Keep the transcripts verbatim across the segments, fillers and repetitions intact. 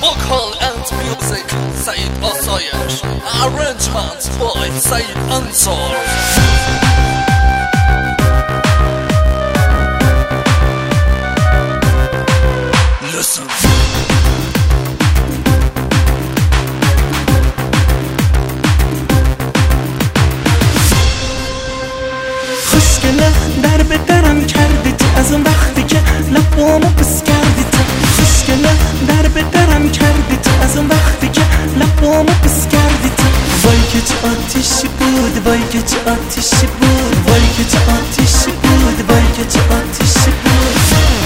Vocal and music, Said Asayesh. Arrangement by Said Ansar. Listen. خوشگله در به درم کردی تو از اون وقتی که لبامو بس کردی تو. خوشگله در به درم کردی تو از اون وقتی که لبامو بس کردی تو. وای که چه آتیشی بود، وای که چه آتیشی بود، وای که چه آتیشی بود، وای که چه آتیشی بود.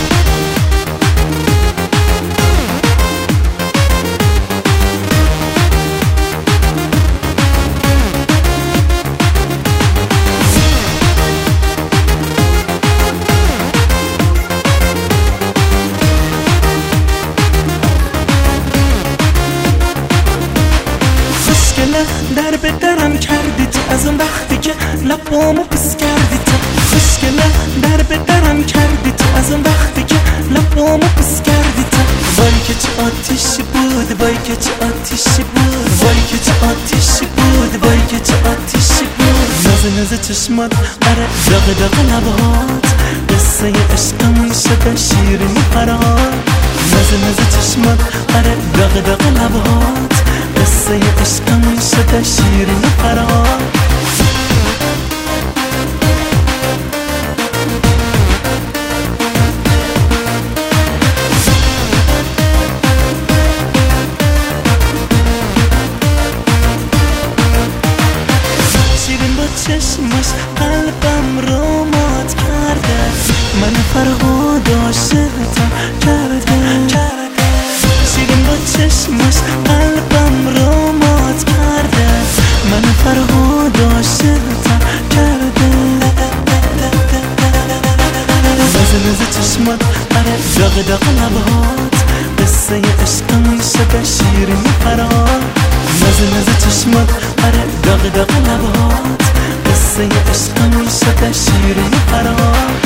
در به درم کردی تو از اون وقتی که لبامو بس کردی تو. خوشگله در به درم کردی تو از اون وقتی که لبامو بس کردی تو. وای که چه آتیشی بود، وای که چه آتیشی بود، وای که چه آتیشی بود، وای که چه آتیشی بود. ناز ناز چشمات آره داغ داغ لبهات قصه عشقمون شده شیرینی پرهات. ناز ناز چشمات آره داغ داغ لبهات قصه عشقمون شده شیرین و پرهات. شیرین با چشمش قلبم رو مات کرده، من فرهاد عاشقتم کرده. شیرین با چشمش قلبم رو مات کرده، من فرهاد عاشقتم کرده. ناز ناز چشمات آره داغ داغ لبهات قصه عشقمون شده شیرین پرهات. ناز ناز چشمات آره داغ داغ لبهات قصه عشقمون شده شیرین پرهات.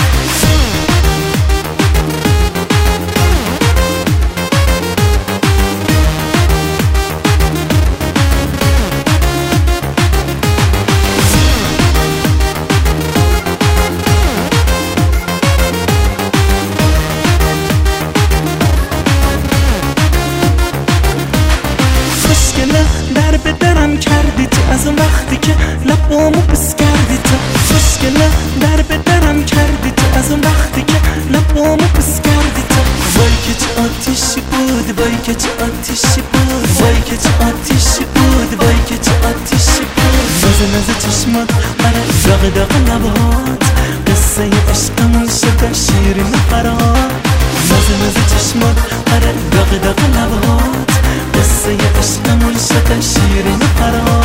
در به درم کردی تو از اون وقتی که لبامو بس کردی تو. خوشگله در به درم کردی تو از اون وقتی که لبامو بس کردی تو. وای که چه آتیشی بود، وای که چه آتیشی بود، وای که چه آتیشی بود، وای که چه آتیشی بود. ناز ناز چشمات آره داغ داغ لبهات قصه عشقمون شده شیرین و پرهات. ناز ناز چشمات آره داغ داغ لبهات قصه عشقمون شده شیرین و پرهات.